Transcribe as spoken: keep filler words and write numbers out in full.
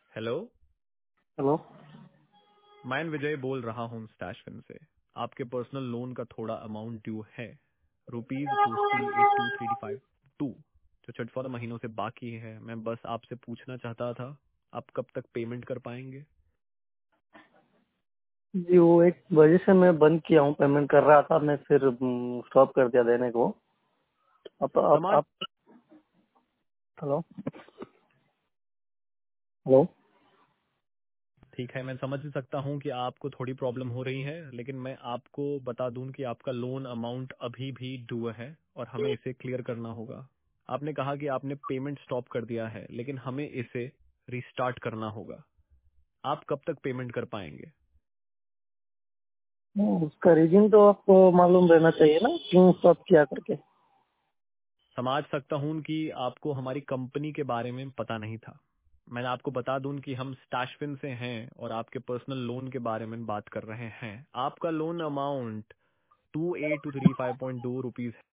Hello. Hello. मैं विजय बोल रहा हूँ स्टैशफिन से। आपके पर्सनल लोन का थोड़ा अमाउंट ड्यू है, rupees fifty eight two three five two, जो चटफोर महीनों से बाकी है। मैं बस आपसे पूछना चाहता था, आप कब तक पेमेंट कर पाएंगे? जी वो एक वजह से मैं बंद किया हूँ, पेमेंट कर रहा था मैं, फिर स्टॉप कर दिया देने को। अब आप समाज आप हेलो हेलो। ठीक है, मैं समझ सकता हूँ कि आपको थोड़ी प्रॉब्लम हो रही है, लेकिन मैं आपको बता दूं कि आपका लोन अमाउंट अभी भी ड्यू है और हमें इसे क्लियर करना होगा। आपने कहा कि आपने पेमेंट स्टॉप कर दिया है, लेकिन हमें इसे रिस्टार्ट करना होगा। आप कब तक पेमेंट कर पाएंगे? हम्म, उसका रीजन तो आपको मालूम रहना चाहिए ना, क्यों स्टॉप किया करके। समझ सकता हूं कि आपको हमारी कंपनी के बारे में पता नहीं था। मैं आपको बता दूं कि हम स्टैशफिन से हैं और आपके पर्सनल लोन के बारे में बात कर रहे हैं। आपका loan amount two eight two three five point two rupees